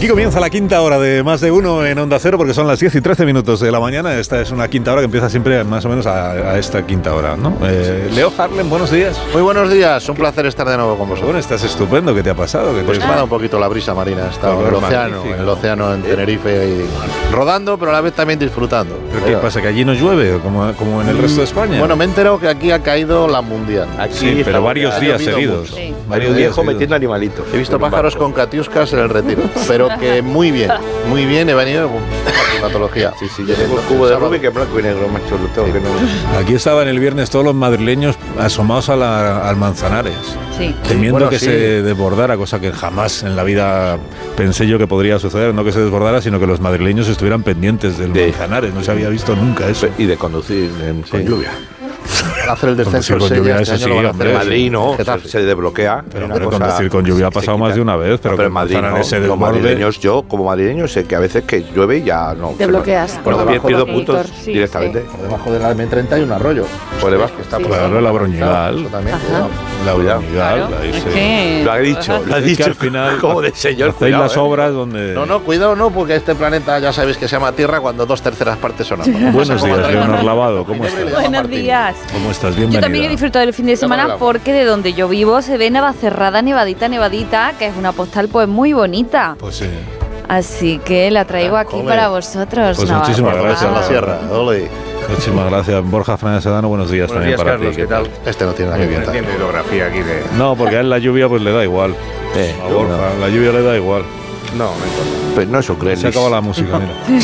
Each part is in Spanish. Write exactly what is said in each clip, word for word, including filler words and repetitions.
Aquí comienza la quinta hora de Más de Uno en Onda Cero, porque son las diez y trece minutos de la mañana. Esta es una quinta hora que empieza siempre más o menos a, a esta quinta hora, ¿no? Eh, Leo Harlem, buenos días. Muy buenos días, un placer estar de nuevo con vosotros. Bueno, estás estupendo, ¿qué te ha pasado? ¿Qué Pues te... me ha dado un poquito la brisa marina, está en el océano, en el océano en Tenerife, y rodando, pero a la vez también disfrutando. ¿Pero qué pasa, que allí no llueve, como, como en el resto de España? Bueno, me he enterado que aquí ha caído la mundial. Aquí sí, pero varios días seguidos. Sí. Varios días viejo metiendo animalitos. He visto pájaros con catiuscas en el Retiro, pero que muy bien, muy bien, he venido con climatología. Sí, sí, yo tengo el cubo de Rubik que es blanco y negro, macho, lo tengo que no. Aquí estaban el viernes todos los madrileños asomados a la, al Manzanares, Sí. temiendo Bueno, que sí. se desbordara, cosa que jamás en la vida pensé yo que podría suceder, no que se desbordara, sino que los madrileños estuvieran pendientes del De- Manzanares, no se había visto nunca eso. Y de conducir en- con Sí. lluvia. Para hacer el descenso Conducir con en lluvia, Sella, eso este año sí, lo van a hombre. hacer En Madrid no, Getafe. se, se desbloquea. Pero Una hombre, cosa conducir con lluvia ha se pasado quita. más de una vez, pero No, que pero en Madrid Manzanares no. se Los desborde. madrileños, yo como madrileño sé que a veces que llueve y ya no. Te bloqueas. Por Por debajo debajo pierdo del puntos conductor, sí, directamente. Por debajo de la M treinta hay un arroyo. Por debajo. Que está Sí. por Claro, debajo. la Broñigal. Eso también, Ajá. cuidado. La Cuidado. Broñigal, Claro, ahí es se- que... Lo ha dicho, lo ha Es que dicho. al final como de señor. hacéis Cuidado, las ¿eh? obras donde... No, no, cuidado no, porque este planeta ya sabéis que se llama Tierra cuando dos terceras partes son agua. Buenos días, Leonor Lavado, ¿cómo Ginebra y le estás? llama Buenos Martín. días. ¿Cómo estás? Yo Bienvenida. también he disfrutado del fin de semana Llámala. porque de donde yo vivo se ve Navacerrada, nevadita, nevadita, que es una postal pues muy bonita. Pues sí. Así que la traigo Ah, aquí ole. para vosotros. Pues Navacerrada. muchísimas Por gracias. la sierra, ole. Muchísimas gracias. Borja Fernández Sedano, buenos días Buenos también días, para Carlos, ti. ¿qué tal? Este no tiene nada que No contar. entiendo hidrografía aquí de... No, porque a él la lluvia pues le da igual. Eh, A Borja, la lluvia le da igual. No, no importa. Pues no, eso crees. Se acaba la música,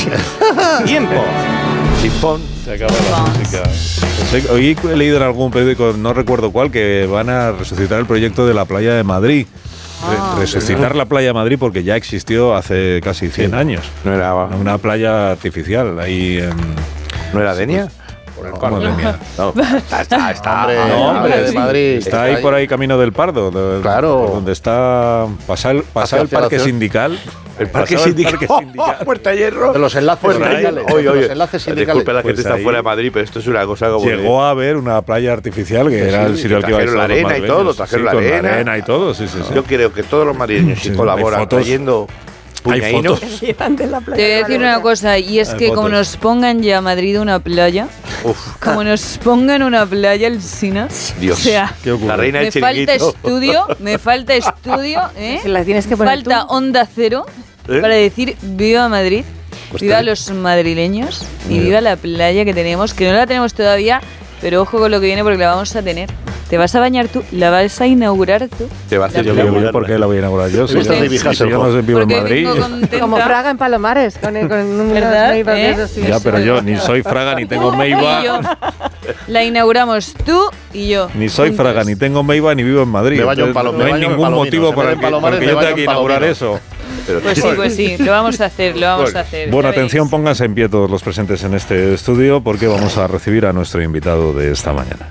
mira. ¡Tiempo! Chimpón. Se acaba la música. Pues he- hoy he leído en algún periódico, no recuerdo cuál, que van a resucitar el proyecto de la playa de Madrid. Re- Ah. resucitar la playa de Madrid porque ya existió hace casi cien años. No era, Una playa artificial ahí en... no era Denia. ¿Cómo de mía? No, está, está, está. Hombre, no, hombre, de sí. Madrid. Está ahí por ahí camino del Pardo, de- Claro. por donde está pasar el, pasar el Hacia parque la ciudad. sindical. El parque Pasaba el sindical. parque sindical. Puerta Hierro. De los enlaces Puerta sindicales. Hierro. Oye, De oye. los enlaces sindicales. Disculpe, la Pues gente está ahí fuera de Madrid, pero esto es una cosa como. Llegó a haber una playa artificial que Sí, era el sí, sitio al que iba a trajeron la todos los arena y madrileños. todo, trajeron Sí, la con arena. arena y todo, sí, sí, sí. Yo creo que todos los madrileños Sí, sí colaboran hay fotos. trayendo Hay puñainos. fotos. Te voy a decir una cosa, y es Hay que como fotos. nos pongan ya a Madrid una playa, Uf, como nos pongan una playa Alsina, Dios. o sea, ¿Qué ocurre? La reina me del falta chiringuito. estudio, me falta estudio, ¿eh? Se la tienes que poner Falta tú. Onda Cero ¿Eh? para decir viva Madrid, Pues viva te- los madrileños y Muy bien. viva la playa que tenemos, que no la tenemos todavía, pero ojo con lo que viene porque la vamos a tener. ¿Te vas a bañar tú? ¿La vas a inaugurar tú? Te va a hacer Yo yo voy, ¿por qué la voy a inaugurar yo? Si visto yo, a David si yo Hasselhoff. no vivo en Porque Madrid. vengo contenta. Como Fraga en Palomares, con, el- con un ¿Verdad? unos ¿Eh? besos así. Ya, pero yo ni soy Fraga, ni tengo Y yo. Meiba, La inauguramos tú y yo. ni soy juntos. Fraga, ni tengo Meiba, ni vivo en Madrid. Me baño en Entonces, Palo- no me hay baño en ningún Palomino. motivo Se para ve que, en Palomares, porque me yo tenga baño que en inaugurar Palomino. eso. Pero Pues sí, pues sí, lo vamos a hacer, lo vamos a hacer. Bueno, ya atención, veréis. pónganse en pie todos los presentes en este estudio porque vamos a recibir a nuestro invitado de esta mañana.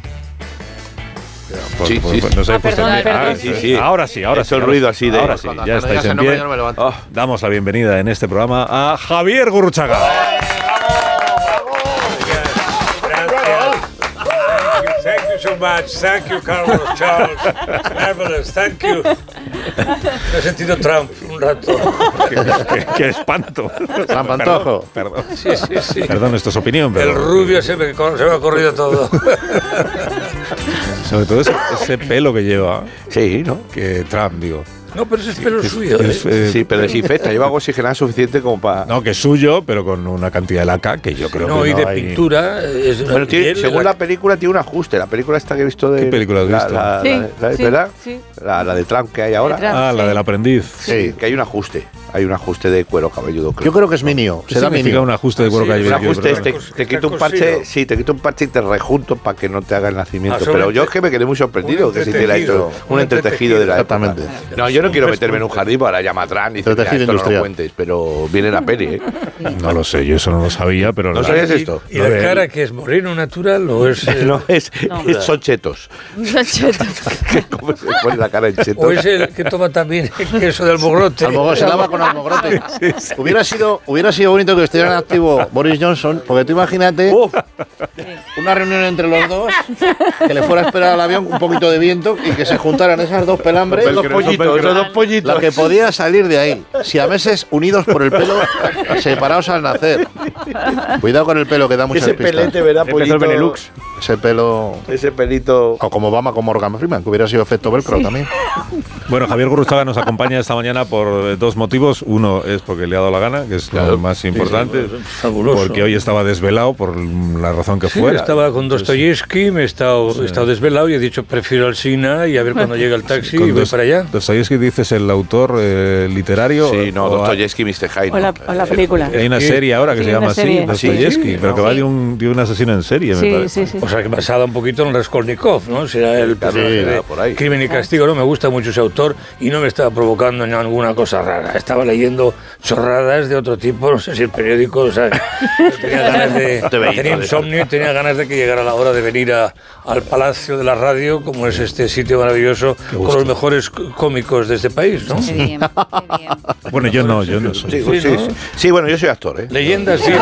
Por- Sí, por- sí, por- sí. no sé, Ah, pues, perdón, ah, perdón. sí, Sí, sí. Ahora sí, ahora Eso sí. el ahora ruido sí. así de- Ahora sí, Cuando ya me estáis digas en el nombre, pie. yo no me levanto. Oh, Damos la bienvenida en este programa a Javier Gurruchaga. Thank you so much. Thank you, Carlos, Charles. Marvelous. Thank you. Me he sentido Trump un rato. qué, qué- qué espanto. Trampantojo. Perdón, Sí, sí, sí. perdón, esto es opinión, pero El rubio se me, se me ha corrido todo. sobre todo ese, ese pelo que lleva, sí, ¿no? que Trump, digo. No, pero ese es pelo suyo. Es, ¿eh? eh, Sí, pero desinfecta. Lleva agua oxigenada suficiente como para. No, que es suyo, pero con una cantidad de laca que yo creo No, que y no de hay. pintura. Es una Bueno, tiene- piel, según la- la película tiene un ajuste. La película esta que he visto de. ¿Qué película has la- visto? La, la- Sí, la- sí, ¿Verdad? sí. La, la de Trump que hay ahora. De Trump. Ah, la sí. del aprendiz. Sí, que hay un ajuste. Hay un ajuste de cuero cabelludo, creo. Yo creo que es minio. ¿Qué Será significa minio. un ajuste de cuero Sí, cabelludo? Un ajuste es te, Cos- te quito un está parche, cosido. sí, te quito un parche y te rejunto para que no te haga el nacimiento. Ah, sobre Pero yo entre- es que me quedé muy sorprendido un que si te la he hecho entretejido, un un entretejido de la época. Exactamente. No, yo no quiero meterme en un jardín para llamar atrás ni decir, mira, Entretejido esto no lo industrial. cuentes, pero viene la peli, ¿eh? No lo sé, yo eso no lo sabía, pero ¿No la- sabías ¿Y, esto? y Lo la de- cara que es moreno natural o es, eh, No, es, No. es- son chetos. ¿Cómo se pone la cara en chetos? o es el que toma también queso del mogrote? A lo mejor se lava con Vámonos, Mogrote. Sí, sí. Hubiera, sido, hubiera sido bonito que estuviera en activo Boris Johnson, porque tú imagínate uh, una reunión entre los dos, que le fuera a esperar al avión un poquito de viento y que se juntaran esas dos pelambres. Los dos pollitos, los dos pollitos. Lo que podía salir de ahí. Siameses unidos por el pelo, separados al nacer. Cuidado con el pelo, que da muchas ese pistas. Pelete, ¿verdad, pollito? El Benelux. Ese pelo... Ese pelito... O como Obama con Morgan Freeman, que hubiera sido efecto velcro sí. también. Bueno, Javier Gurruchaga nos acompaña esta mañana por dos motivos. Uno es porque le ha dado la gana, que es claro, lo más importante. Sí, sí, fabuloso. Porque hoy estaba desvelado, por la razón que sí, fuera. Estaba con Dostoyevsky, me he estado, sí. he estado desvelado y he dicho prefiero al Sina y a ver cuando llega el taxi sí, y voy para allá. Dostoyevsky, dices, el autor eh, literario. Sí, no, Dostoyevsky, mister Hyde. O la, o la película. Hay una serie ahora que sí, se llama así, Dostoyevsky, sí, pero no. que va de un, de un asesino en serie, sí, me parece. Sí, sí. O sea, que basada un poquito en Raskolnikov, ¿no? Será el personaje sí, de por ahí. Crimen y Castigo, ¿no? Me gusta mucho ese autor y no me estaba provocando en alguna cosa rara. Estaba leyendo chorradas de otro tipo, no sé si el periódico, o sea, tenía ganas de... tenía insomnio y tenía ganas de que llegara la hora de venir a, al Palacio de la Radio, como es este sitio maravilloso, con los mejores cómicos de este país, ¿no? Qué bien, qué bien. Bueno, yo no, yo no soy. Sí, sí, sí, sí. sí bueno, yo soy actor, ¿eh? Leyendas, sí.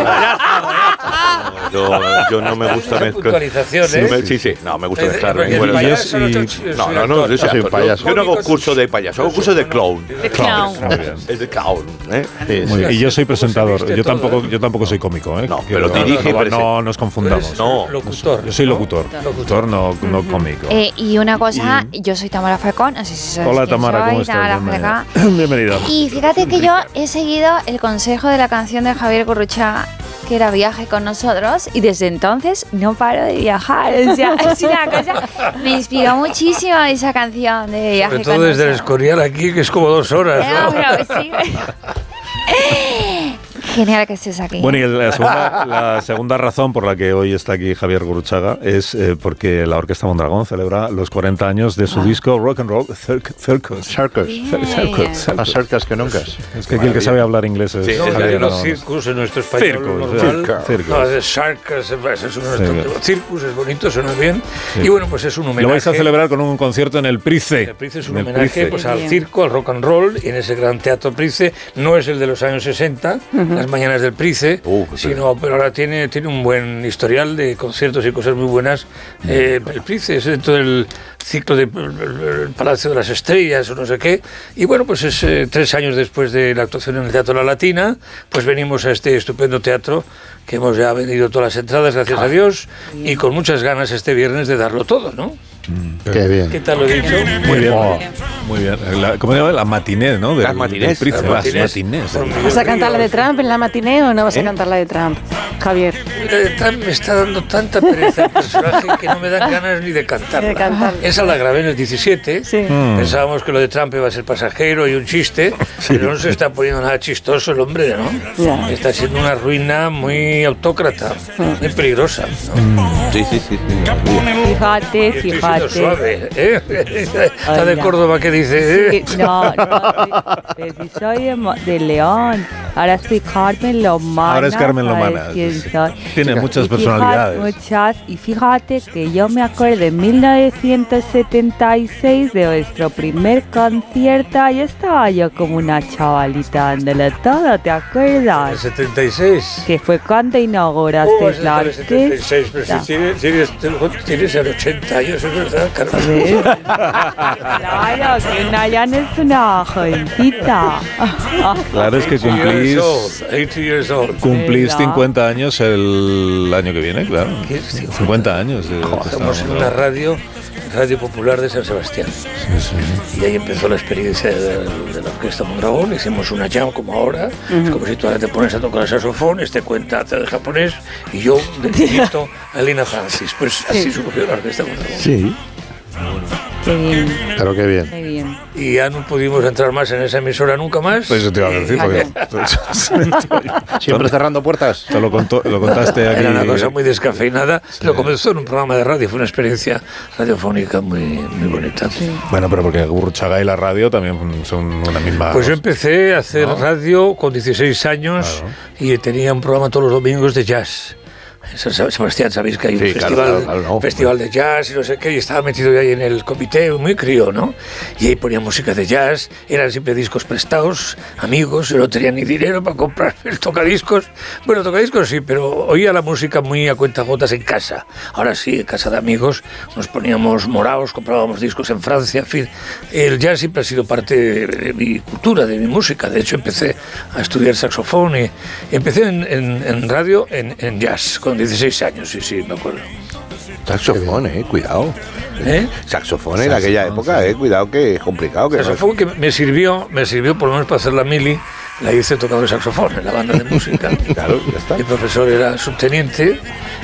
Yo, yo no me gusta mezclar. Puntualización, ¿eh? Sí, sí, no, me gusta mezclar. Bueno, yo sí, no, no, no, yo soy payaso. Yo no hago curso de payaso, hago curso de clown. De clown. Es de clown, ¿eh? Sí, sí. Y yo soy presentador. Yo tampoco, yo tampoco soy cómico, ¿eh? No, pero dirige. No, no nos confundamos. No, locutor. Yo soy locutor. Locutor, no, no cómico. Eh, y una cosa, y... yo soy Tamara Falcón, no sé si sabes. Hola Tamara, soy, ¿cómo estás? Bienvenida. Bienvenida. Y fíjate que yo he seguido el consejo de la canción de Javier Gurruchaga, que era Viaje con nosotros, y desde entonces no paro de viajar. O sea, es una cosa, me inspiró muchísimo esa canción de Viaje Sobre con todo desde el nosotros. Escorial aquí, que es como dos horas, ¿no? No, pero sí. Genial que estés aquí. Bueno, y la segunda, la segunda razón por la que hoy está aquí Javier Gurruchaga es eh, porque la Orquesta Mondragón celebra los cuarenta años de su ah. disco Rock and Roll Circus. Circus. Circus. Más circus que nunca. Es que aquí el que sabe hablar inglés es sí, Javier. Los circus en nuestro español circus, normal. Circus. No, es circus, es un circus. Circus es bonito, suena bien. Sí. Y bueno, pues es un homenaje. Lo vais a celebrar con un concierto en el Price. El Price es un homenaje pues, al circo, al rock and roll, y en ese gran teatro Price. No es el de los años sesenta, uh-huh. las mañanas del Price. Uh, sino, pero ahora tiene, tiene un buen historial de conciertos y cosas muy buenas. Eh, el Price es dentro del ciclo del de, Palacio de las Estrellas o no sé qué. Y bueno, pues es eh, tres años después de la actuación en el Teatro La Latina, pues venimos a este estupendo teatro que hemos ya vendido todas las entradas, gracias ah. a Dios, y con muchas ganas este viernes de darlo todo, ¿no? Mm, qué bien. ¿Qué tal lo he dicho? Muy bien. Oh, muy bien. La, ¿Cómo se llama? La matiné, ¿no? Del, las matinés. Del Príncipe. Las matinés. ¿Vas a cantar la de Trump en la matiné o no vas ¿Eh? a cantar la de Trump, Javier? La de Trump me está dando tanta pereza el personaje que no me dan ganas ni de cantarla. De cantarla. Esa la grabé en el diecisiete. Sí. Mm. Pensábamos que lo de Trump iba a ser pasajero y un chiste, sí. pero no se está poniendo nada chistoso el hombre, ¿no? Yeah. Está siendo una ruina muy autócrata, mm. muy peligrosa, ¿no? Mm. Sí, sí, sí. sí. Fíjate, fíjate. Estoy siendo suave, ¿eh? Está de Córdoba que dice... ¿eh? Sí, no, no, sí, sí, soy de, de León. Ahora soy Carmen Lomana. Ahora es Carmen Lomana. Sí, soy. Tiene muchas y personalidades. Fíjate, muchas. Y fíjate que yo me acuerdo de mil novecientos setenta y seis de vuestro primer concierto. Ahí estaba yo como una chavalita dándole todo, ¿te acuerdas? ¿El setenta y seis? Que fue cuando inauguraste oh, la orquesta. setenta y seis, pero si tienes, tienes, tienes el ochenta años, es verdad, Carmen. Claro, que Nayan es una jovencita. Claro, es que cumplís, ochenta years old. cumplís cincuenta años el año que viene, claro. cincuenta años. De, oh, estamos en una radio, Radio Popular de San Sebastián. Sí, sí. Y ahí empezó la experiencia de, de la Orquesta Mondragón. Hicimos una jam como ahora. Uh-huh. Es como si tú ahora te pones a tocar el saxofón, este cuenta de japonés y yo de chiquito a Lina Francis. Pues sí. Así surgió la Orquesta Mondragón. Sí. Qué bien. Pero qué bien. Qué bien. Y ya no pudimos entrar más en esa emisora nunca más. Pues eso te iba a decir. Porque... Siempre cerrando puertas. Te lo, contó, lo contaste aquí. Era una cosa muy descafeinada. Sí. Lo comenzó en un programa de radio. Fue una experiencia radiofónica muy, muy bonita. Sí. Bueno, pero porque Gurruchaga y la radio también son una misma... Pues yo empecé a hacer ¿no? radio con dieciséis años claro. y tenía un programa todos los domingos de jazz. San Sebastián, sabéis que hay un Sí, claro, festival, claro, claro, no. festival de jazz y no sé qué, y estaba metido yo ahí en el comité, muy crío, ¿no? Y ahí ponía música de jazz, eran siempre discos prestados, amigos, yo no tenía ni dinero para comprar el tocadiscos. Bueno, tocadiscos sí, pero oía la música muy a cuentagotas en casa. Ahora sí, en casa de amigos, nos poníamos moraos, comprábamos discos en Francia, en fin. El jazz siempre ha sido parte de, de mi cultura, de mi música. De hecho, empecé a estudiar saxofón y empecé en, en, en radio en, en jazz con dieciséis años, sí, sí, me acuerdo. Saxofón, eh, cuidado. ¿Eh? Saxofón en aquella época, eh, cuidado que es complicado. Que Saxofón que me sirvió, me sirvió por lo menos para hacer la mili, la hice tocando el saxofón en la banda de música. Claro, ya está. El profesor era subteniente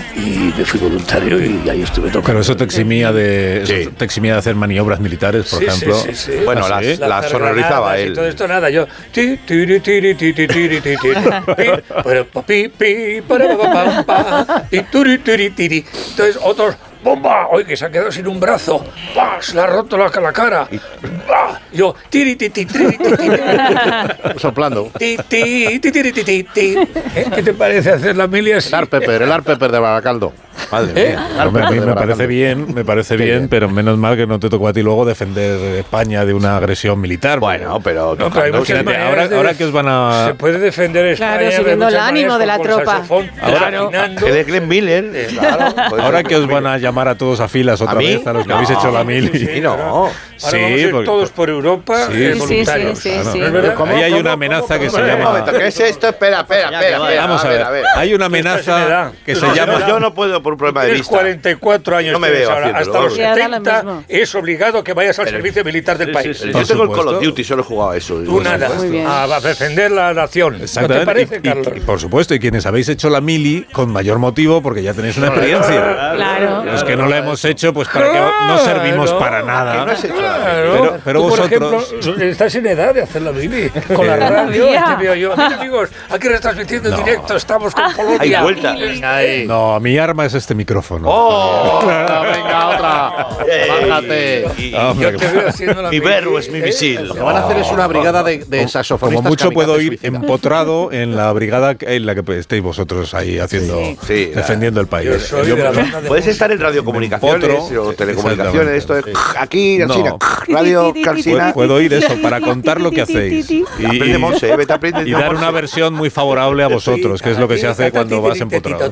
y me fui voluntario y ahí estuve tocando. Pero eso te eximía de, Sí. eso te eximía de hacer maniobras militares, por Sí, ejemplo. sí, sí, sí. Bueno, ¿Ah, las, sí? las hacer sonorizaba granadas y él. todo esto nada, yo ti tiri tiri ti ti tiri ti ti pi pero pa pi pi para pa pa pa ti turi tiri tiri. Entonces otros bomba, oye, que se ha quedado sin un brazo, ¡pah! Se le ha roto la, la cara. ¡Bah! Yo tiri ti ti tiri ti ti Soplando. ti ti ti tiri ti ti ti. ¿Eh? ¿Qué te parece hacer la mili así? El Art Pepper, el Art Pepper de Baracaldo. Madre ¿Eh? mía. el Art Hombre, a mí Pepper de me Baracaldo. parece bien, me parece Qué bien, bien. pero menos mal que no te tocó a ti luego defender España de una agresión militar. Bueno, pero No, pero hay tocando, muchas imagínate, maneras ahora- de- ahora que os van a- Se puede defender España Claro, de subiendo el muchas ánimo maneras, de la con el tropa. saxofón, Ahora- afinando. el de Glenn Miller. Eh, Claro, pues Ahora eso, que os Glenn van a llamar a todos a filas otra ¿A mí? vez, a los que No. habéis hecho la mili. Sí, no. Ahora Sí, vamos a ir porque- todos por Europa Sí, eh, sí, voluntarios. sí, sí, Claro. sí. ¿No es verdad? ¿Cómo, Ahí hay cómo, una cómo, amenaza que cómo? se Un llama- momento, ¿qué es esto? Espera, espera, espera. espera, Vamos a ver, hay una amenaza que se No, llama... no, Yo no puedo por un problema de Tienes vista. cuarenta y cuatro años, No me tienes veo ahora. haciéndolo, Hasta los vamos. Ya da lo setenta mismo. es obligado que vayas al Pero- servicio militar del país. Yo Por tengo el Call supuesto. of Duty, solo he jugado a eso. Tú nada, Muy bien. a, a defender la nación. ¿No te Exactamente. parece, Y- y, Carlos? y por supuesto, y quienes habéis hecho la mili con mayor motivo porque ya tenéis una experiencia. Claro. Los que no la hemos hecho, pues para que no servimos para nada. Claro. Pero- pero Tú, por vosotros- ejemplo, estás en edad de hacer la mili. Con la radio, te veo yo. Mira, amigos, aquí retransmitiendo en directo, estamos con Hay Polonia. vuelta. Ahí. No, mi arma es este micrófono. ¡Oh! Venga, otra. Bájate. Hombre, Yo te veo haciendo la Mi mili. verbo es mi ¿eh? misil. Lo Lo que van a hacer es una brigada de, de saxofonistas. Como mucho puedo kamikazes ir suicidas. empotrado en la brigada en la que estéis vosotros ahí haciendo, Sí, defendiendo el país. Yo soy Yo- de la banda de Puedes estar en radiocomunicaciones Potro, o telecomunicaciones, esto es aquí, No. Alsina, radio, Calcina. puedo, puedo ir eso para contar lo que hacéis y, Aprende Monse, eh, vete a aprender y dar una versión muy favorable a vosotros, que es lo que se hace cuando vas empotrado.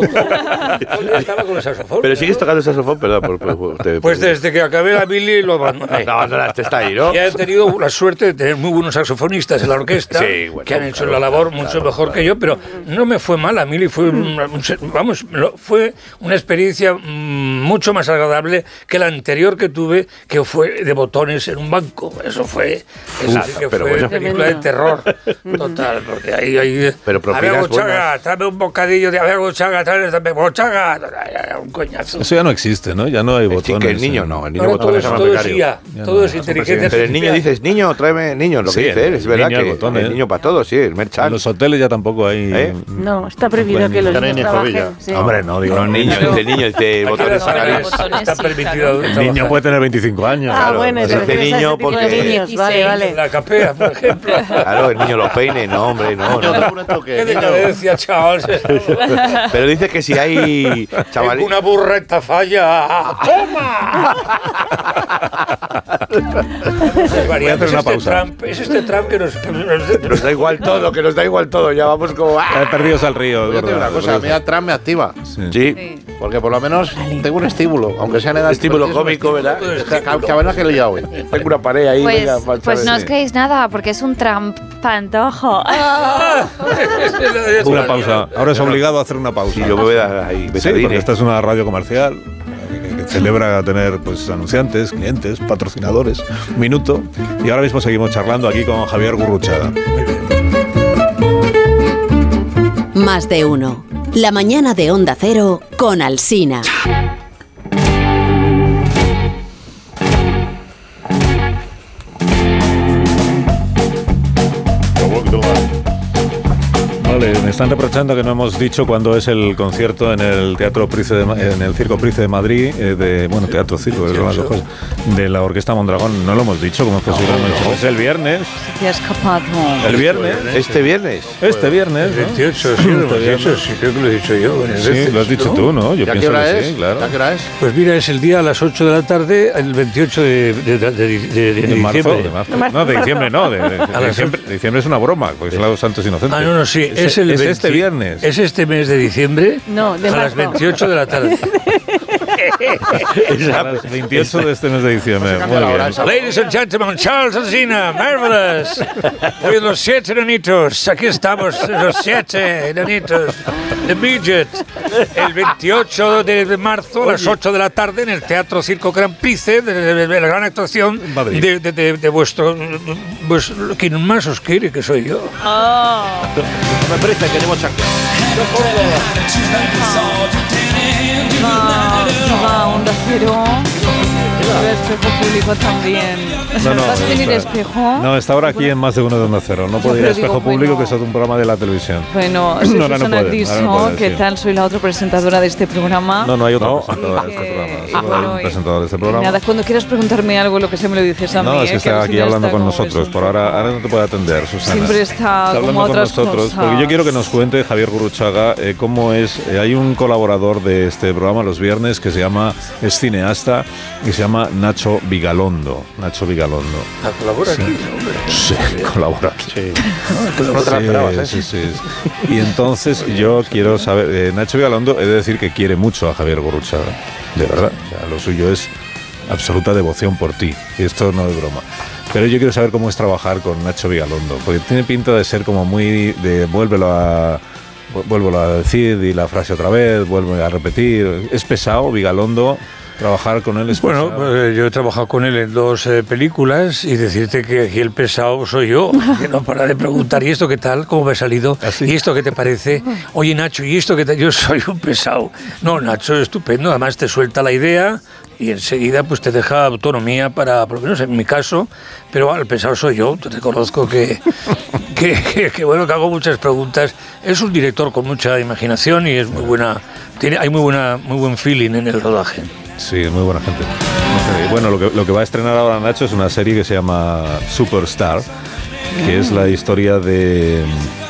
Estaba con el saxofón. Pero sigues tocando el saxofón, perdón. Por, por- por- te- Pues desde que acabé la mili lo abandoné. No, abandonaste, está ahí, ¿no? Y he tenido la suerte de tener muy buenos saxofonistas en la orquesta Sí, bueno, que han hecho claro, la labor mucho claro, mejor que yo, pero no me fue mal. La mili fue, un- un se- vamos, lo- fue una experiencia mm, mucho más agradable que la anterior que tuve, que fue de botones en un banco. Eso fue, eso sí que pero fue bueno. película de terror total, porque ahí, ahí Pero a ver, propinas Gochaga, buenas. tráeme un bocadillo de a ver, Gochaga, tráeme Gochaga, un coñazo. Eso ya no existe, ¿no? Ya no hay Sí, botones. que el niño eh. no, el niño Ahora todo botones es, es más todo es becario. I A, Ya todo no, es inteligencia Pero el niño artificial. dices, niño, tráeme niño, lo que Sí, dice él, el es verdad niño al que botón, el ¿eh? niño para todos, sí, el En merchan. los hoteles ya tampoco hay. ¿Eh? No, está prohibido pueden que los estar en niños Ecovilla. trabajen. Sí. Hombre, no, digo. No, niño, dice niño, dice Aquí botones las sacarín. mujeres está permitido El niño trabajar. puede tener veinticinco años. Ah, Claro, bueno, pues te dice refieres a niño ese tipo de porque- niños. Vale, vale. La capea, por ejemplo. Claro, el niño los peine, no, hombre, no. no. Qué decadencia, chaval. Pero dice que si hay Tengo chavalín. una burreta falla. ¡Toma! Es Voy a hacer es una este pausa. Trump, es este Trump que nos... Nos da igual todo, que nos da igual todo, ya vamos como. ¡ah! Eh, Perdidos al río, es Yo te digo verdad. una cosa, a mí a Trump me activa. Sí. Porque por lo menos tengo un estímulo, aunque sea en edad. Estímulo cómico, ¿verdad? Que a ver que he liado hoy. Tengo una pared ahí. Pues, venga, para pues no echar- os creéis nada, porque es un Trump pantojo. Una pausa. Ahora es obligado a hacer una pausa. Sí, yo me voy a dar ahí. Sí, betadine. porque esta es una radio comercial que, que celebra tener pues anunciantes, clientes, patrocinadores. Un minuto. Y ahora mismo seguimos charlando aquí con Javier Gurruchaga. Más de uno. La mañana de Onda Cero con Alsina. Vale, Me están reprochando que no hemos dicho cuándo es el concierto en el Teatro Price de, en el Circo Price de Madrid, eh, de, bueno, Teatro Circo, es las dos cosas, de la Orquesta Mondragón. No lo hemos dicho, ¿cómo es posible? No, no. Es el viernes. Se te ha escapado. El viernes. Este viernes. Este viernes, El veintiocho, sí, lo hemos dicho, sí, creo que lo he dicho yo. Sí, lo has dicho tú, ¿no? Yo ¿Ya pienso qué hora que es? sí, claro. ¿Ya qué hora es? Pues mira, es el día a las ocho de la tarde, el veintiocho de, de, de, de, de, de De marzo, diciembre. de marzo. No, de diciembre no, de, de, de las diciembre, de diciembre es una broma, porque es los Santos Inocentes. Ah, no, no, sí, es, es, el es veinte, este viernes. Es este mes de diciembre No, de a marzo. las veintiocho de la tarde. A las veintiocho de este mes de diciembre. Muy cambia la hora bien. esa. Ladies and gentlemen, Charles Alsina, marvelous. Hoy los siete enanitos, aquí estamos, los siete enanitos de Midget. El veintiocho de marzo a las ocho de la tarde en el Teatro Circo Gran Price, de, de, de, de la gran actuación Madrid. de, de, de, de vuestro, pues, quien más os quiere, que soy yo. Me parece que tenemos chancla. Va, Onda Cero. El espejo público también. No, no, ¿Vas a venir está- espejo? No, está ahora aquí en Más de Uno de Onda Cero. No Ya, puede ir a pero digo, Espejo Público, bueno. que es un programa de la televisión. Bueno, No, soy ahora no Susana puede, Tiso, ahora no puede, ¿qué sí. tal? Soy la otra presentadora de este programa. No, no hay otro No. presentador de este Que- programa. y Solo hay bueno, un y- presentador de este y programa. Nada, cuando quieras preguntarme algo, lo que sea me lo dices a mí. No, es que ¿eh? está al aquí final hablando está con como nosotros. eso. Por ahora, ahora no te puede atender, Susana. Siempre está hablando como con otras nosotros. cosas. Porque yo quiero que nos cuente Javier Gurruchaga eh, cómo es. eh, hay un colaborador de este programa los viernes que se llama, es cineasta y se llama Nacho Vigalondo. Nacho Vigalondo. ¿A colabora aquí? Hombre. Sí, colabora aquí. Sí. No te la esperabas, ¿eh? Sí, sí, sí. Y entonces yo quiero saber, eh, Nacho Vigalondo, he de decir que quiere mucho a Javier Gurruchaga, de verdad. O sea, lo suyo es absoluta devoción por ti, y esto no es broma. Pero yo quiero saber cómo es trabajar con Nacho Vigalondo, porque tiene pinta de ser como muy de vuélvelo a vuélvelo a decir y la frase otra vez, vuelve a repetir. Es pesado, Vigalondo. Trabajar con él es Bueno, pesado. pues, yo he trabajado con él en dos eh, películas y decirte que aquí el pesado soy yo, que no para de preguntar, ¿y esto qué tal? ¿Cómo me ha salido? ¿Ah, sí? ¿Y esto qué te parece? Oye, Nacho, ¿y esto qué tal? Yo soy un pesado. No, Nacho, es estupendo, además te suelta la idea y enseguida pues te deja autonomía para, por lo menos en mi caso, pero bueno, el pesado soy yo, te reconozco que, que, que, que, bueno, que hago muchas preguntas. Es un director con mucha imaginación y es muy buena, tiene, hay muy, buena, muy buen feeling en el rodaje. Sí, muy buena gente. Eh, Bueno, lo que, lo que va a estrenar ahora Nacho es una serie que se llama Superstar, que es la historia de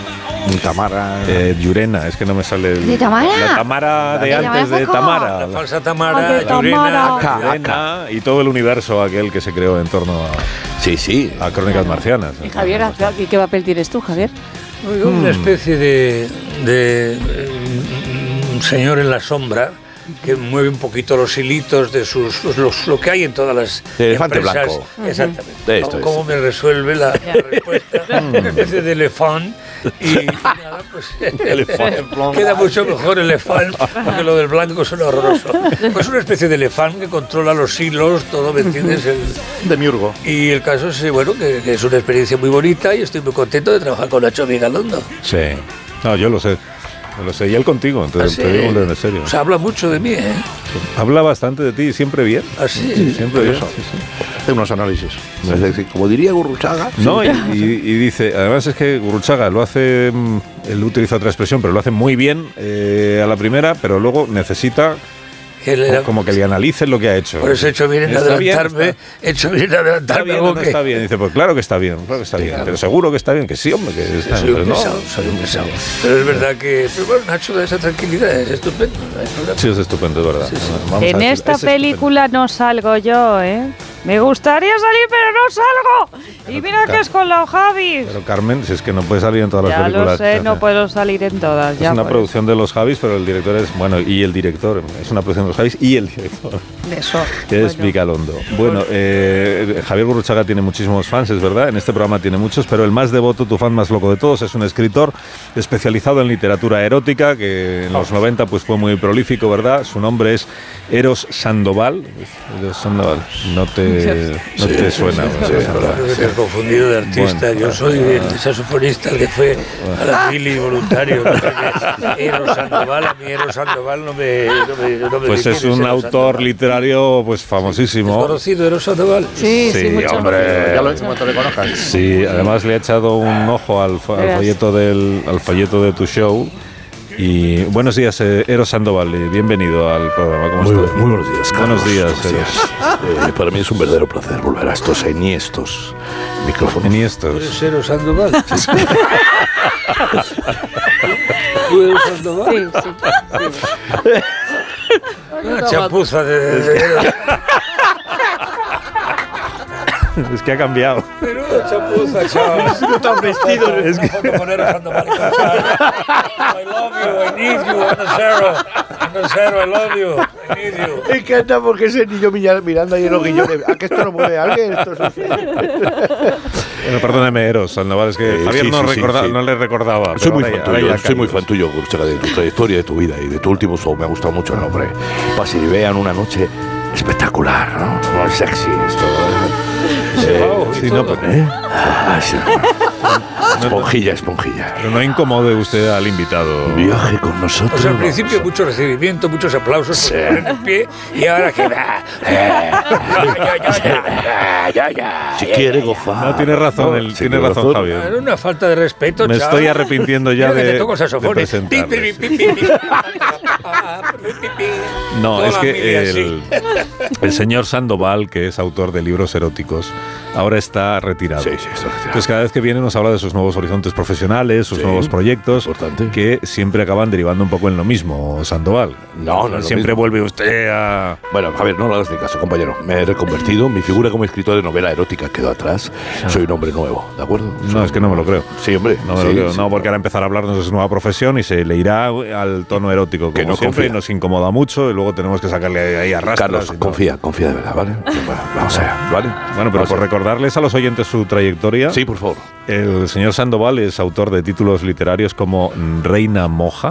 Tamara. eh, Llurena, es que no me sale el- ¿De Tamara? La Tamara de ¿De antes Tamara de Falcó? Tamara. La falsa Ah, Tamara, de Tamara. Llurena, Acá, Llurena y todo el universo aquel que se creó en torno a, Sí, sí. a Crónicas Marcianas. Y Javier, ¿y qué papel tienes tú, Javier? una especie de, de eh, un señor en la sombra que mueve un poquito los hilitos de sus los, lo que hay en todas las De elefante empresas. blanco. Exactamente. Esto ¿Cómo, es. cómo me resuelve la, la respuesta? Una especie de elefante y, y nada, pues queda mucho mejor el elefante porque lo del blanco suena horroroso. Pues una especie de elefante que controla los hilos, todo, ¿me entiendes? El, De miurgo. y el caso es, eh, bueno, que, que es una experiencia muy bonita y estoy muy contento de trabajar con Nacho Vigalondo. Sí. No, yo lo sé. Yo lo sé. Y él contigo, entonces Así. te digo en serio. O sea, habla mucho de mí, ¿eh? Habla bastante de ti, siempre bien. Así. Siempre bien. Eso. sí, sí. Hace unos análisis. Es decir, como diría Gurruchaga. No, y, y- y dice, además es que Gurruchaga lo hace, mm, él utiliza otra expresión, pero lo hace muy bien eh, a la primera, pero luego necesita Que le- como que le analicen lo que ha hecho. Por eso he hecho bien en Está bien, adelantarme, está- he hecho bien en Está adelantarme bien, algo o no que... está bien. Dice, pues claro que está bien, claro que está bien. claro. Pero seguro que está bien, que sí, hombre, que está Soy bien. un pero no. pesado, soy un pesado. Pero es verdad que... Pero bueno, Nacho da esa tranquilidad, es estupendo. no hay problema. Sí, es estupendo, es verdad. Vamos a En decir, esta es película no salgo yo, ¿eh? Me gustaría salir, pero no salgo. Y mira que es con los Javis. estupendo. Pero Carmen, si es que no puede salir en todas las Ya películas. lo sé, no puedo salir en todas. Es ya una pues. producción de los Javis, pero el director es, bueno, y el director, es una producción de los Javis y el director, Eso. que es Bueno. Vigalondo. Bueno, eh, Javier Gurruchaga tiene muchísimos fans, es verdad, en este programa tiene muchos, pero el más devoto, tu fan más loco de todos, es un escritor especializado en literatura erótica, que en los noventa pues fue muy prolífico, ¿verdad? Su nombre es Eros Sandoval. Eros Sandoval, no te, no te suena. Sí, ¿verdad? Creo que te has confundido de artista. Bueno. Yo soy el saxofonista, el que fue a la mili voluntario. No sé qué. Eros Sandoval, a mí Eros Sandoval no me... No me, no me Pues ¿quién es un Eros autor Sandoval? literario literario pues famosísimo. ¿Es conocido Eros Sandoval? Sí, sí, Sí, mucho. hombre. Ya lo he hecho cuanto le conozcan. Sí, además le he echado un ojo al, fo- al Verás. folleto del al folleto de tu show. Y buenos días, eh, Eros Sandoval, y bienvenido al programa. ¿Cómo Muy, estás? bu- muy buenos días, Carlos. Buenos días, Buenos Eros. días. Eh, para mí es un verdadero placer volver a estos enhiestos micrófonos. Enhiestos. ¿Eres Eros Sandoval? ¿Tú eres Sandoval? Sí, sí. Una chapuza de... de, de Es que ha cambiado. Pero una chapuza, chaval. No están vestidos. Es que... con Eros Sandoval y Conchal. I love you, I need you, Ana Cero. Ana Cero, I love you, I need you. Me encanta porque ese niño mira- mirando ahí en los guillones. ¿A que esto no mueve a alguien? Esto es así. Bueno, perdóneme, Eros Sandoval, es que Eh, Javier sí, no, sí, sí, recorda- sí. no le recordaba. Soy pero muy ahora fan ya- ahora tuyo, ya soy muy cayó. fan tuyo, Gurchaga, de tu trayectoria, de tu vida y de tu último show. Me ha gustado mucho el nombre. Pase y vean una noche espectacular, ¿no? Muy sexy esto. ¿eh? Wow, y Sí, no, todo. pero- ¿Eh? Ah, sí. Esponjilla, esponjilla. Pero no incomode usted al invitado. Viaje con nosotros. O sea, al principio mucho recibimiento, muchos aplausos, Sí. se ponen en pie y ahora que... Ya, ya, ya, ya. Si quiere gozar. No, tiene razón, el- Sí, tiene razón, Javier. Era una falta de respeto, Me chaval. estoy arrepintiendo ya Mira que de- te toco el saxofón. de eh. presentarles. Pi, pi, pi, pi, pi. No, Toda es la que familia el, el señor Sandoval, que es autor de libros eróticos, ahora está retirado. Sí, sí, está retirado. Entonces cada vez que viene nos habla de sus nuevos horizontes profesionales, sus Sí, nuevos proyectos, importante. que siempre acaban derivando un poco en lo mismo, Sandoval. No, no es lo Siempre mismo. vuelve usted a... Bueno, a ver, no le hagas ni caso, compañero. Me he reconvertido. Mi figura como escritor de novela erótica quedó atrás. Soy un hombre nuevo, ¿de acuerdo? No, es que no me lo creo. Sí, hombre. No me sí, lo creo, sí. no, porque ahora empezar a hablarnos de su nueva profesión y se le irá al tono erótico, como Que no siempre, confía. y nos incomoda mucho, y luego tenemos que sacarle ahí a rastras. Carlos, y todo. confía, confía de verdad, ¿vale? Bueno, vamos allá, ¿vale? Bueno, pero Vamos por allá. recordarles a los oyentes su trayectoria, Sí, por favor. el señor Sandoval es autor de títulos literarios como Reina Moja,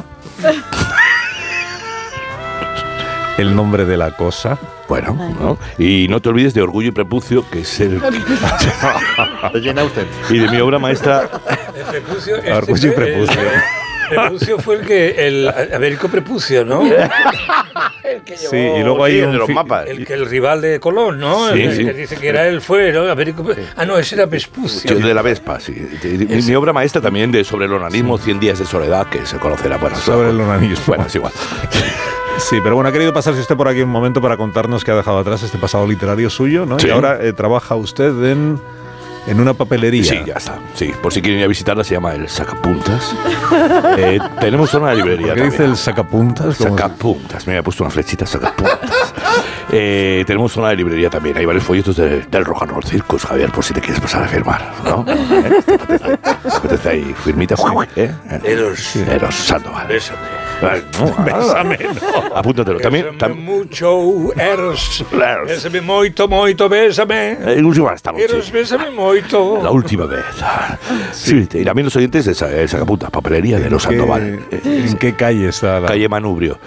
El nombre de la cosa. Bueno, ¿no? Y no te olvides de Orgullo y Prepucio, que es el... Lo llena usted. y de mi obra maestra... El prepucio, este Orgullo y fue- prepucio. el prepucio fue el que... El Américo Prepucio, ¿no? Sí, y luego hay Sí, el un de los fi- mapas. El, que el rival de Colón, ¿no? Sí, el sí. que dice que era él fue, ¿no? Américo Pre- Ah, no, ese era Vespucio. De la Vespa, sí. De- de- mi obra maestra también de sobre el onanismo, cien días de soledad, que se conocerá. Bueno, Sobre el onanismo. Bueno, es igual. Sí, pero bueno, ha querido pasarse usted por aquí un momento para contarnos que ha dejado atrás este pasado literario suyo, ¿no? Sí. Y ahora eh, trabaja usted en, en una papelería. Sí, ya está. Sí, por si quieren ir a visitarla, se llama el Sacapuntas. Eh, tenemos zona de librería. ¿Por qué dice también. el sacapuntas? ¿Cómo se- Sacapuntas. Me ha puesto una flechita, sacapuntas. Eh, tenemos zona de librería también. Hay varios folletos de- del Rock and Roll Circus, Javier, por si te quieres pasar a firmar, ¿no? ¿Eh? ¿Te apetece? ¿Te apetece ahí firmita? ¿Eh? Eros. Eros Sandoval. Bésame. Ay, no, Bésame, no. Apúntatelo. También, Bésame tam- mucho, Eros. Eros. Bésame moito, moito, bésame. Eh, última esta noche. Eros, bésame moito. La última vez. Sí, y también los oyentes de esa, esa Sacapuntas, papelería de los ¿En qué- Sandoval. Eh, ¿En qué calle está la...? Calle Manubrio.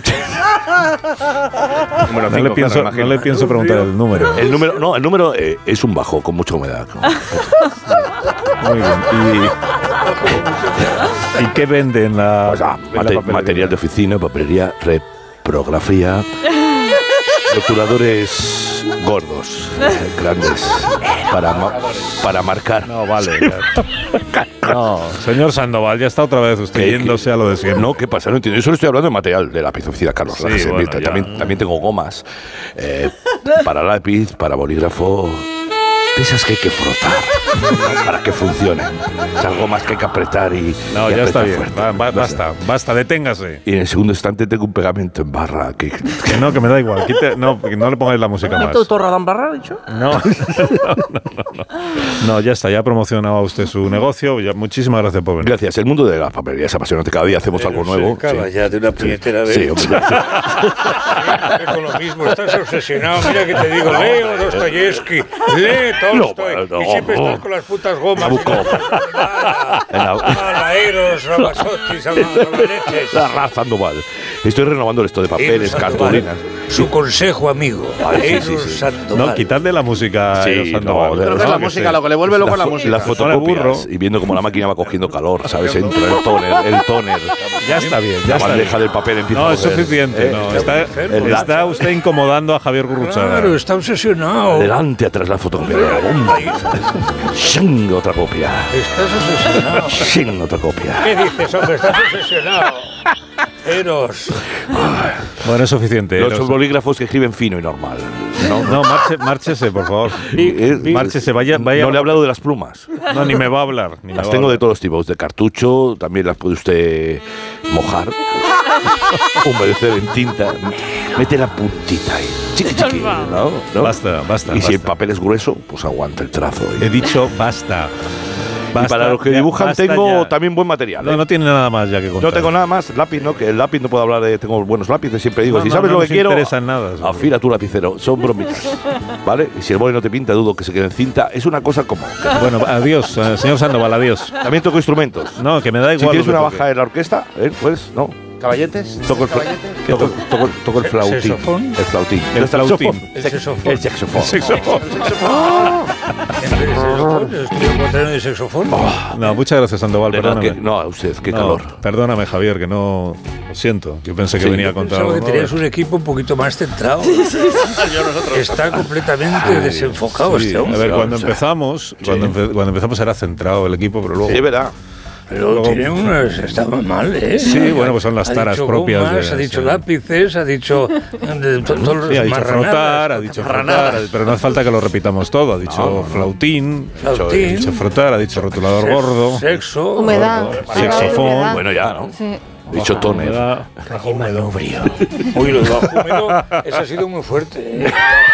No le, pienso, no le pienso preguntar el número. El número, no, el número eh, es un bajo con mucha humedad. Muy bien. ¿Y, ¿y qué vende en la, Pues, ah, en la mate- papelería? material de oficina, papelería, reprografía, rotuladores gordos, eh, grandes, para, ma- para marcar. No, vale. ya. No, señor Sandoval, ya está otra vez usted ¿Qué- yéndose qué- a lo de siempre. No, ¿qué pasa? No entiendo. Yo solo estoy hablando de material de lápiz oficina, Carlos. Sí, Relájese, bueno, mira, ya. también, también tengo gomas eh, para lápiz, para bolígrafo. De esas que hay que frotar para que funcionen. Esas gomas que hay que apretar y. No, y ya está apretar bien. fuerte. Va- va- No sé. basta, basta, deténgase. Y en el segundo instante tengo un pegamento en barra que. Que no, que me da igual. Quite- no, que no le pongáis la música más. Torradambarra, dicho? No, no, no, no, no. No, ya está, ya ha promocionado usted su negocio. Ya, muchísimas gracias por venir. Gracias. El mundo de la papelería es apasionante. Cada día hacemos algo nuevo. Acaba Sí. ya de una puñetera vez. Sí, hombre. Siempre con lo mismo, estás obsesionado. Mira que te digo, leo Dostoyevsky, lee Tolstoy. No, no, y siempre no. estás con las putas gomas. Nabucco. Mala, Eros, Ramazotti, Salvaleches. La raza Sandoval. Estoy renovando esto de papeles, cartulinas. Su consejo, amigo. Ay, sí, sí, sí. No, quitadle la música. Sí, Eros no, Sandoval. Pero no es la música, lo que le vuelve loco es la música. Las fotocopias y viendo cómo la máquina va cogiendo calor, ¿sabes? Entra el tóner, el tóner. Ya está bien, ya La está bandeja bien. del papel empieza No, a es coger, suficiente. ¿eh? No, está, El está usted incomodando a Javier Gurruchaga. Claro, está obsesionado. Adelante, atrás la fotocopiadora. ¡Bomba! ¡Shing! Otra copia. Estás obsesionado. ¡Shing! Otra copia. ¿Qué dices, hombre? Estás obsesionado. Eros. Bueno, es suficiente. Los Eros. bolígrafos que escriben fino y normal. No, No, marche, márchese, por favor. Eh, Márchese, vaya, vaya. No le he hablado de las plumas. No, ni me va a hablar. Ni me Las va a tengo de hablar. todos los tipos, de cartucho, también las puede usted mojar, humedecer en tinta, mete la puntita ahí, chiqui, chiqui, ¿no? ¿no? Basta, basta. Y si el basta. papel es grueso, pues aguanta el trazo. Y, He dicho basta. y Basta, para los que ya, dibujan basta tengo ya. también buen material. No, ¿eh? no tiene nada más ya que contar. No tengo nada más, lápiz, ¿no? Que el lápiz no puedo hablar de... Tengo buenos lápices, siempre digo. No, si no, sabes no lo que nos quiero, interesa en nada, seguro. afila tu lapicero. Son bromitas, ¿vale? Y si el boli no te pinta, dudo que se quede en cinta. Es una cosa como... Bueno, adiós, eh, señor Sandoval, adiós. También toco instrumentos. No, que me da Si igual. tienes lo que una toque. baja en la orquesta, ¿eh? Pues, no. ¿Caballetes? Toco el, fla toco, toco, toco el flautín. ¿Saxofón? El flautín. El flautín. El saxofón. El saxofón. Sexofón. ¿El saxofón? ¿Estudio cuaterno de saxofón? No, muchas gracias, Sandoval, De verdad perdóname. que- no, a usted, qué No, calor. Perdóname, Javier, que no... Lo siento, yo pensé que Sí, venía a yo contar Pensaba algo. que ¿no? tenías un equipo un poquito más centrado. Está completamente desenfocado Sí, este a hombre. ver, cuando Sí. empezamos, cuando, empe- cuando empezamos era centrado el equipo, pero luego... Sí, es verdad. Pero Luego- tiene unas... Está mal, ¿eh? Sí, bueno, pues son las Ha taras dicho propias gomas, de- ha dicho sí. lápices, ha dicho... De, to- todos Sí, ha los dicho marranadas, frotar, ha dicho frotar, pero no hace falta que lo repitamos todo. Ha dicho flautín, flautín, ha dicho frotar, ha dicho rotulador sexo, gordo, Sexo. Humedad. saxofón, Bueno, ya, ¿no? Sí. He dicho toner. humedad. manubrio. Uy, lo de bajo húmedo, eso ha sido muy fuerte. ¿eh?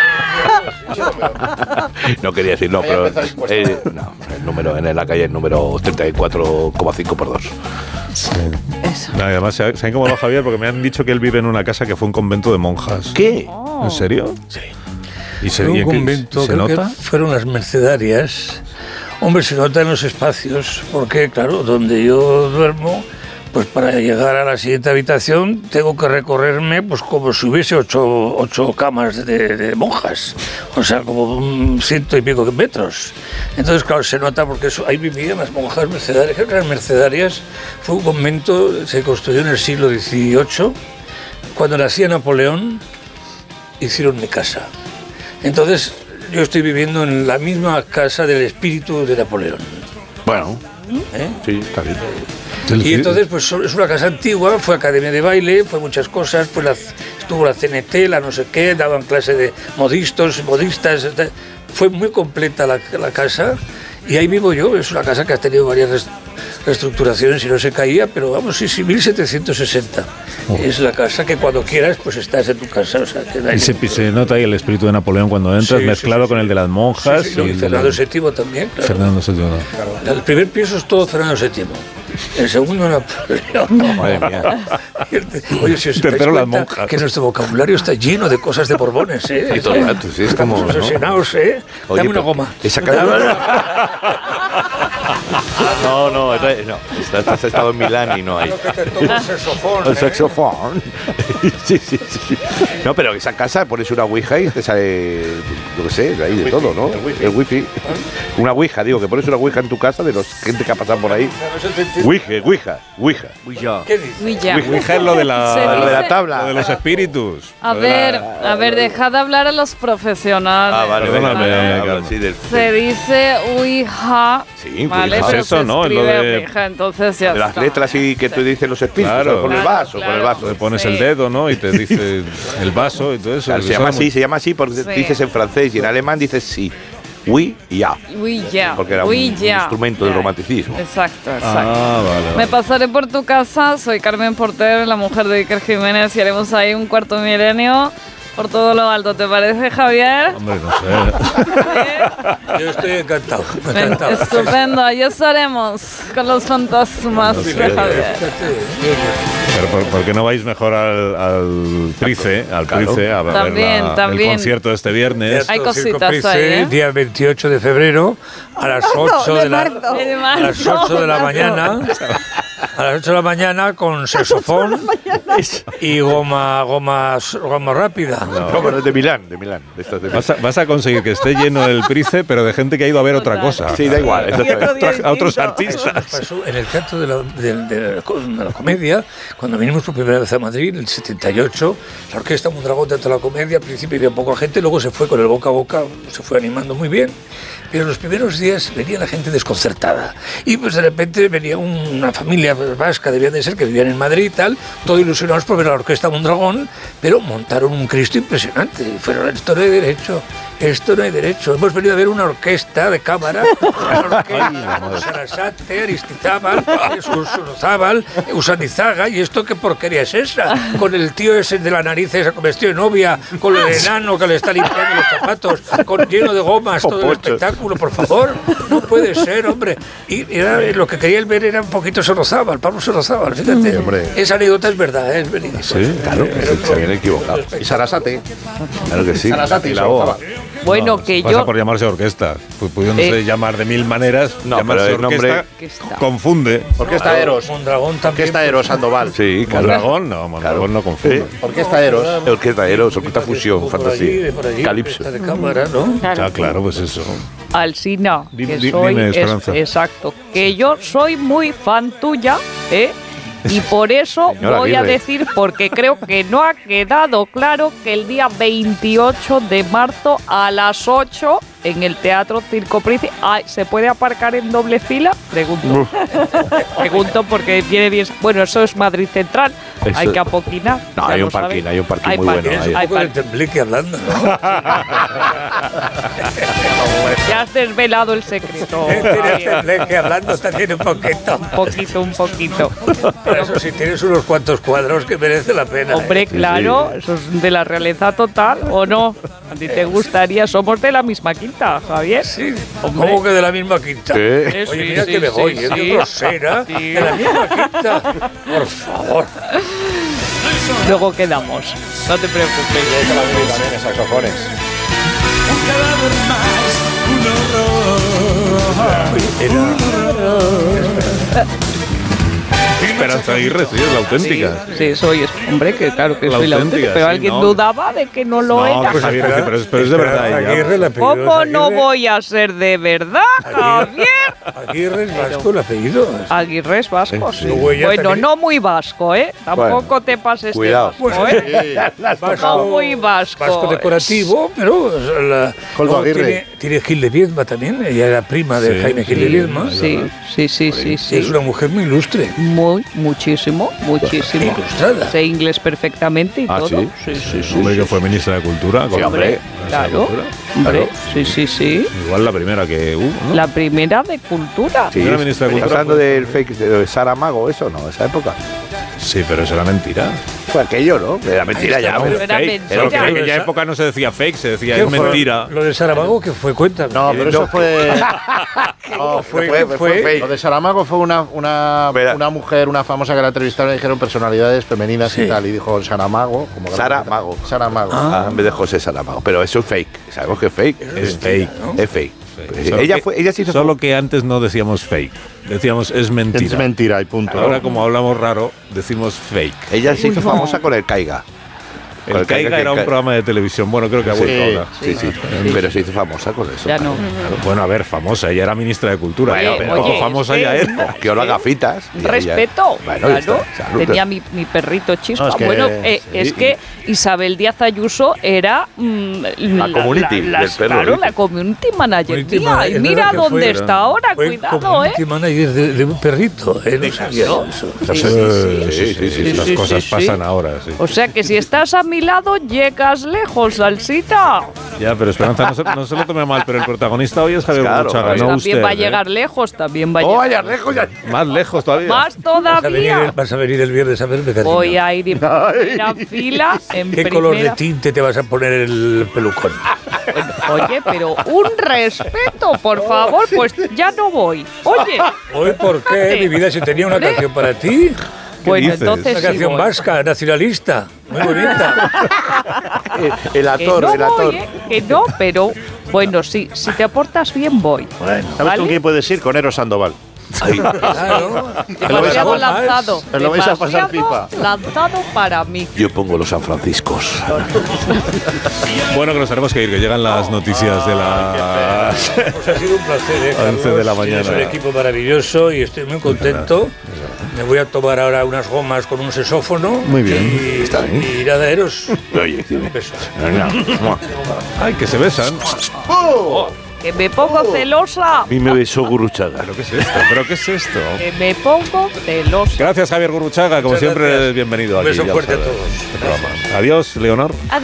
No quería decir, no, pero eh, no, el número en la calle, el número treinta y cuatro coma cinco por dos. No, además, se ha, se ha incomodado Javier porque me han dicho que él vive en una casa que fue un convento de monjas. ¿Qué? ¿En serio? Sí. ¿Y se, Un y en qué- convento, se creo que nota? fueron las mercedarias. Hombre, se nota en los espacios, porque claro, donde yo duermo, pues para llegar a la siguiente habitación tengo que recorrerme pues como si hubiese ocho, ocho camas de, de monjas, o sea, como un ciento y pico de metros. Entonces, claro, se nota porque eso, ahí vivían las monjas mercedarias. Creo que las mercedarias fue un convento, se construyó en el siglo dieciocho, cuando nacía Napoleón, hicieron mi casa. Entonces, yo estoy viviendo en la misma casa del espíritu de Napoleón. Bueno, ¿eh? sí, está bien. Y entonces, pues es una casa antigua, fue academia de baile, fue muchas cosas, pues la, estuvo la C N T, la no sé qué, daban clase de modistos, modistas, fue muy completa la, la casa y ahí vivo yo. Es una casa que ha tenido varias rest, reestructuraciones y no se caía, pero vamos, sí, sí, mil setecientos sesenta. Oh. Es la casa que cuando quieras, pues estás en tu casa. O sea, que y se, se nota ahí el espíritu de Napoleón cuando entras, sí, mezclado sí, sí, con el de las monjas. Sí, sí, no, y, y Fernando séptimo también. Claro. Fernando séptimo. Claro. El primer piso es todo Fernando séptimo. El segundo Napoleón. Madre mía. Oye, si os dais cuenta que nuestro vocabulario está lleno de cosas de Borbones, ¿eh? Y todo el rato, sí, es como... Estamos obsesionados, ¿eh? Oye, dame una goma. Esa No, no, no. Has estado en Milán y no hay. El saxofón. El saxofón. Sí, sí, sí. No, pero esa casa pones una ouija y te sale, yo qué sé, ahí de todo, ¿no? El wifi. El wifi. Una ouija, digo, que pones una ouija en tu casa de los gente que ha pasado por ahí. Ouija, ouija, ouija. ¿Qué dices? Ouija. Ouija es lo de la, lo de la tabla. Lo de los espíritus. A ver, la, a ver, dejad de hablar a los profesionales. Ah, vale, perdóname. venga, sí, del, Se dice Ouija. Sí, vale, pues pero eso, se ¿no? escribe Lo de, Ouija, entonces ya de las está. letras y que tú dices los espíritus, claro, con el claro, vaso, claro. con el vaso. Le pones Sí. el dedo, ¿no? Y te dice el vaso y todo eso. Claro, se llama así, se llama así porque Sí. dices en francés y en alemán dices sí. Oui, ya. Ouija. Porque era un, un Ouija. instrumento del romanticismo. Exacto, exacto. Ah, vale, vale. Me pasaré por tu casa, soy Carmen Porter, la mujer de Iker Jiménez, y haremos ahí un cuarto milenio por todo lo alto. ¿Te parece, Javier? Hombre, no sé. Yo estoy encantado. Ven, encantado. estupendo, ahí estaremos con los fantasmas No sé. de Javier. Fíjate, Pero ¿por, por qué no vais mejor al, al Price, al Claro. Price, a ver También, la- también. el concierto de este viernes? Hay Teatro Circo cositas Price, ahí, ¿eh? día veintiocho de febrero, a las ocho de la, De a las ocho de la mañana. A las ocho de la mañana con saxofón y goma, goma, goma rápida. No, pero es de Milán, de Milán. De estas de Vas a, vas a conseguir que esté lleno el Price, pero de gente que ha ido a ver otra cosa. Sí, da igual. eso está bien. A otros Eso artistas. nos pasó en el teatro de la, de, de la co- de la comedia, cuando vinimos por primera vez a Madrid, en el setenta y ocho, la orquesta Mondragón Teatro de la Comedia, al principio había poca gente, luego se fue con el boca a boca, se fue animando muy bien, pero los primeros días venía la gente desconcertada. Y pues de repente venía una familia vasca, debían de ser, que vivían en Madrid y tal, todo ilusionados por ver a la orquesta Mondragón, pero montaron un Cristo impresionante. Y fueron, esto no hay derecho, esto no hay derecho. Hemos venido a ver una orquesta de cámara, una orquesta con Sarasate, Aristizábal, Urzábal, Usanizaga, y esto qué porquería es esa, con el tío ese de la nariz esa con vestido de novia, con el enano que le está limpiando los zapatos, con lleno de gomas, todo el espectáculo, por favor, no puede ser, hombre. Y era, lo que quería él ver era un poquito Sorozábal, Pablo Sorozábal, fíjate. Sí, hombre. Esa anécdota es verdad, ¿eh? Es verídico. Sí, claro, se habían equivocado. Y Sarasate. Claro que sí. Sarasate y la O. Sorozábal. Bueno, que Pasa yo... por llamarse orquesta. Pu- Pudiéndose Eh. llamar de mil maneras, No, llamarse pero el orquesta nombre- Orquesta. confunde. Orquesta Eros. Mondragón también. Orquesta Eros Sandoval. Sí, claro. Mondragón no, Mondragón no confunde. Sí. Orquesta Eros. Orquesta Eros, orquesta fusión, Por allí, de fantasía. por allí, Calipso. orquesta de cámara, ¿no? Ah, claro, pues eso. Alsina, Di- que di- soy, dime, es- Esperanza. exacto, que yo soy muy fan tuya, ¿eh? Y por eso Señora voy a Aguirre. decir, porque creo que no ha quedado claro que el día veintiocho de marzo a las ocho en el Teatro Circo Price, ay, ¿se puede aparcar en doble fila? Pregunto. Pregunto porque viene bien. Bueno, eso es Madrid Central, Eso- hay que apoquinar. No, ya hay lo un parking, sabéis. hay un parking Hay muy bueno. parking, ahí. Un hay poco de parking. tembleque hablando, ¿no? Ya has desvelado el secreto. Tienes Javier. tembleque hablando también un poquito. Un poquito, un poquito. Por eso, si tienes unos cuantos cuadros que merece la pena. Hombre, ¿eh? claro, eso es de la realeza total, ¿o no? ¿A ti te gustaría? Somos de la misma quinta, Javier. Sí, Hombre. ¿cómo que de la misma quinta? Sí. Eh, Oye, sí, mira sí, que me sí, voy, sí. ¿eh? Qué grosera. Sí. De la misma quinta. Por favor. Luego quedamos. No te preocupes. También saxofones. Esperanza Aguirre, sí, es la auténtica. Sí, soy, es- hombre, que claro que La soy la auténtica, auténtica, pero sí, alguien no. dudaba de que no lo No, era. pues Javier, pero es, pero es de verdad. Esperanza ella. Aguirre, el apellido ¿Cómo es no Aguirre. voy a ser de verdad, Javier? Aguirre es vasco el apellido. Aguirre es vasco, sí. Luego ella Bueno, también- no muy vasco, ¿eh? Tampoco Bueno, te pases cuidado. de vasco, ¿eh? No muy vasco. Vasco decorativo, pero la, Coldo luego Aguirre. tiene, tiene Gil de Viedma también. Ella era prima de Sí, Jaime Gil de Viedma. Sí, sí, sí, sí, sí. Es una mujer muy ilustre. Muy, muchísimo, muchísimo. Ilustrada. Sé inglés perfectamente y Ah, todo. ¿sí? Sí, sí, sí. Hombre, sí, que fue ministra de Cultura. con- hombre. Claro, hombre, sí, sí, sí. Igual la primera que hubo, ¿no? La primera de cultura. Sí, Primera ministra de ¿estás Cultura, hablando pues. del fake de Saramago, eso no, esa época. Sí, pero eso era mentira. Fue aquello, ¿no? Era mentira ya. Pero pero- era Fake. mentira. Pero que en Pero aquella esa- época no se decía fake, se decía ¿Qué es fue? mentira. Lo de Saramago, que fue? Cuéntame. No, pero eso fue. No, fue- fue, fue- fue fake. Lo de Saramago fue una, una, Espera. una mujer, una famosa que la entrevistaron y dijeron personalidades femeninas Sí. y tal. Y dijo Saramago. Como que Saramago. Saramago. Ah, en vez de José Saramago. Pero eso es fake. Sabemos que es fake. Es fake. Es fake. Pues Solo ella, que- fue, ella se hizo Solo que antes no decíamos fake. Decíamos es mentira. Es mentira y punto. Ahora, como hablamos raro, decimos fake. Ella se hizo Uy, no. famosa con el Caiga. Con El Caiga que era un ca- programa de televisión. Bueno, creo que ha Sí. vuelto ahora. Sí, sí, pero se hizo famosa con eso. Ya no. Claro, bueno, a ver, famosa. Ella era ministra de Cultura. Oye, pero oye, poco famosa es ya que- era. Que ahora gafitas. y ella- Respeto, Bueno, ya claro. está, salud. Tenía mi, mi perrito Chispa. No, es que- bueno, eh, sí. es que Isabel Díaz Ayuso era mm, La community del perro, claro, dice. la community manager. Community tía, manager, y es mira verdad que dónde fue, está ahora, Fue cuidado, ¿eh? community manager de, de un perrito. ¿eh? No sabía eso. Sí, sí, sí. Sí, sí, sí, Sí, Las sí, cosas sí, sí. pasan ahora, sí. O sea que si estás a mi lado, llegas lejos, Salsita. Ya, pero Esperanza, no se, no se lo tome mal, pero el protagonista hoy es Javier Claro, Gurruchaga, pues no también usted. va a ¿eh? llegar lejos, también va a Oh, llegar. vaya lejos ya. Más lejos todavía. Más Vas a, venir, todavía. vas a venir el viernes a verme, cariño. Voy a ir en primera fila, en ¿Qué color de primera. tinte te vas a poner el pelucón? Oye, pero un respeto, por favor, pues ya no voy. Oye, Oye, ¿por qué, mi vida? Si tenía una canción para ti. Bueno, dices? entonces Una sí canción voy. vasca, nacionalista, muy bonita. El Que actor, no el actor. voy, ¿eh? Que no, pero bueno, sí, si te portas bien voy. ¿Sabes ¿Vale? con quién puedes ir? Con Eros Sandoval. Claro. Demasiado lanzado. Os lo vais a pasar demasiado pipa. lanzado para mí. Yo pongo los San Franciscos. Bueno, que nos tenemos que ir, que llegan las noticias de las Pues ha sido un placer, ¿eh, Carlos? once de la Tienes mañana. un equipo maravilloso y estoy muy contento. Me voy a tomar ahora unas gomas con un sesófono. Muy bien. Y, Está bien. y nada, Eros. Oye, dime. Un beso. Ay, que se besan. Que me pongo celosa. A mí me besó Gurruchaga. ¿Pero qué es esto? ¿Pero qué es esto? Que me pongo celosa. Gracias, Javier Gurruchaga. Como Muchas siempre, gracias. bienvenido Un aquí. beso ya lo fuerte a sabes, todos. este programa. Adiós, Leonor.